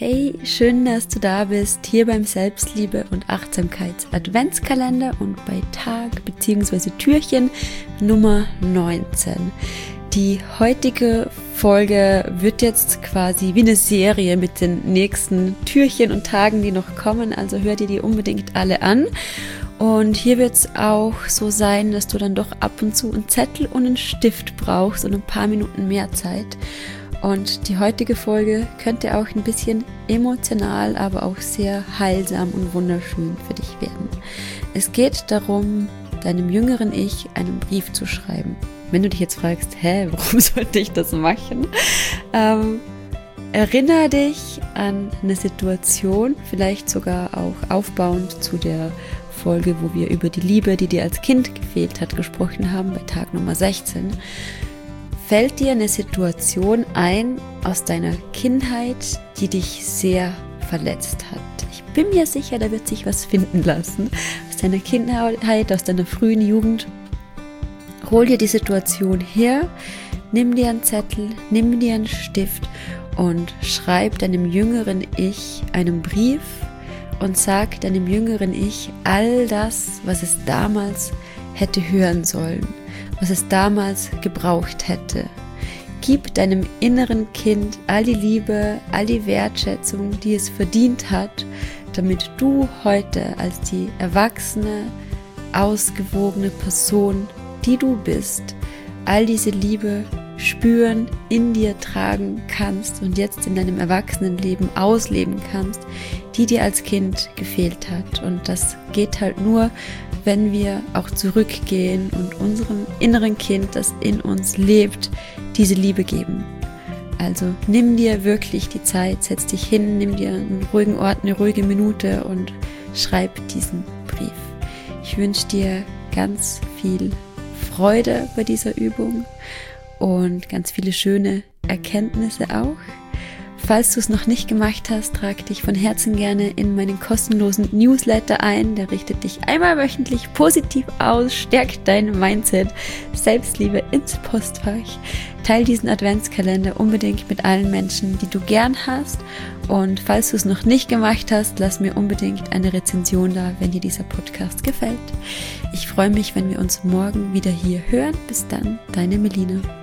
Hey, schön, dass du da bist, hier beim Selbstliebe- und Achtsamkeits-Adventskalender und bei Tag bzw. Türchen Nummer 19. Die heutige Folge wird jetzt quasi wie eine Serie mit den nächsten Türchen und Tagen, die noch kommen, also hör dir die unbedingt alle an. Und hier wird es auch so sein, dass du dann doch ab und zu einen Zettel und einen Stift brauchst und ein paar Minuten mehr Zeit. Und die heutige Folge könnte auch ein bisschen emotional, aber auch sehr heilsam und wunderschön für dich werden. Es geht darum, deinem jüngeren Ich einen Brief zu schreiben. Wenn du dich jetzt fragst, warum sollte ich das machen? Erinnere dich an eine Situation, vielleicht sogar auch aufbauend zu der Folge, wo wir über die Liebe, die dir als Kind gefehlt hat, gesprochen haben, bei Tag Nummer 16. Fällt dir eine Situation ein aus deiner Kindheit, die dich sehr verletzt hat? Ich bin mir sicher, da wird sich was finden lassen. Aus deiner Kindheit, aus deiner frühen Jugend. Hol dir die Situation her, nimm dir einen Zettel, nimm dir einen Stift und schreib deinem jüngeren Ich einen Brief und sag deinem jüngeren Ich all das, was es damals hätte hören sollen, was es damals gebraucht hätte. Gib deinem inneren Kind all die Liebe, all die Wertschätzung, die es verdient hat, damit du heute als die erwachsene, ausgewogene Person, die du bist, all diese Liebe spüren, in dir tragen kannst und jetzt in deinem Erwachsenenleben ausleben kannst, die dir als Kind gefehlt hat. Und das geht halt nur, wenn wir auch zurückgehen und unserem inneren Kind, das in uns lebt, diese Liebe geben. Also nimm dir wirklich die Zeit, setz dich hin, nimm dir einen ruhigen Ort, eine ruhige Minute und schreib diesen Brief. Ich wünsche dir ganz viel Freude bei dieser Übung und ganz viele schöne Erkenntnisse auch. Falls du es noch nicht gemacht hast, trag dich von Herzen gerne in meinen kostenlosen Newsletter ein. Der richtet dich einmal wöchentlich positiv aus, stärkt dein Mindset, Selbstliebe ins Postfach. Teil diesen Adventskalender unbedingt mit allen Menschen, die du gern hast. Und falls du es noch nicht gemacht hast, lass mir unbedingt eine Rezension da, wenn dir dieser Podcast gefällt. Ich freue mich, wenn wir uns morgen wieder hier hören. Bis dann, deine Melina.